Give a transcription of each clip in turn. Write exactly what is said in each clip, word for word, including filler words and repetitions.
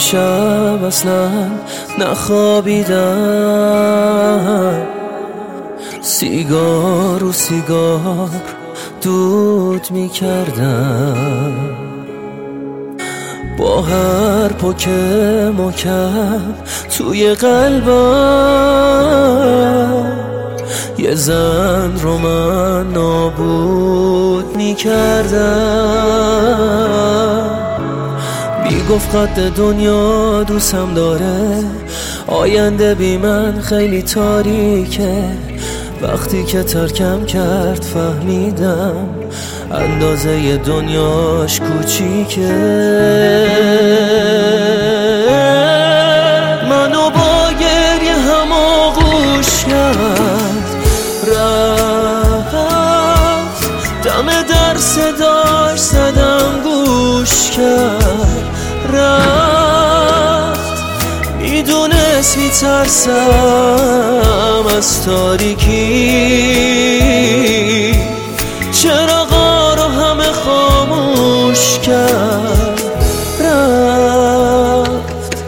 دیشب اصلا نخوابیدم، سیگار و سیگار دود می کردم، با هر پک محکم توی قلبم یه زن رو من نابود می کردم. می گفت قد دنیا دوستم داره، آینده بی من خیلی تاریکه. وقتی که ترکم کرد فهمیدم اندازه دنیاش کوچیکه. منو با گریه هم آغوش کرد، رفت دم در صداش زدم گوش کرد، رفت میدونست میترسم از تاریکی، چراغا رو همه خاموش کرد، رفت.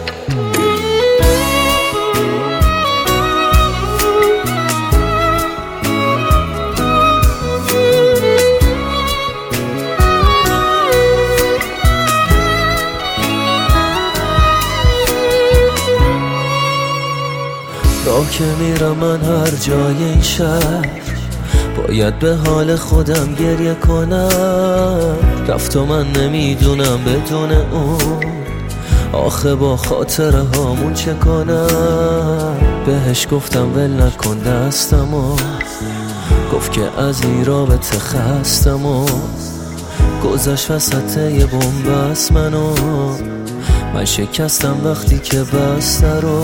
راه که میرم من هر جای این شهر، باید به حال خودم گریه کنم. رفت و من نمیدونم بدون اون آخه با خاطره هامون چه کنم. بهش گفتم ول نکن دستمو، گفت که از این رابطه خستم و گذاشت وسط یه بنبست منو. من شکستم وقتی که بسته رو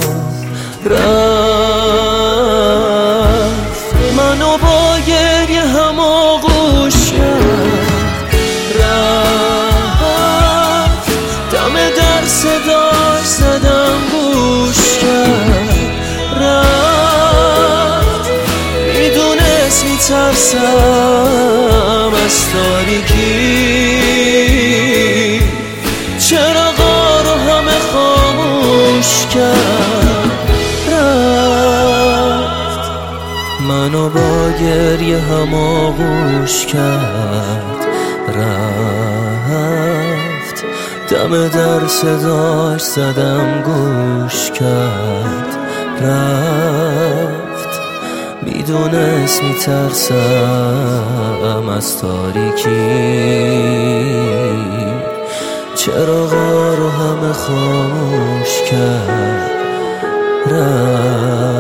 رفت. منو با گریه هم آغوش کرد، رفت دم در صداش زدم گوش کرد، رفت میدونست میترسم از تاریکی، چراغا رو همه خاموش کرد، رفت. منو با گریه هم آغوش کرد، رفت دم در صداش زدم گوش کرد، رفت میدونست میترسم از تاریکی، چراغا رو همه خاموش کرد، رفت.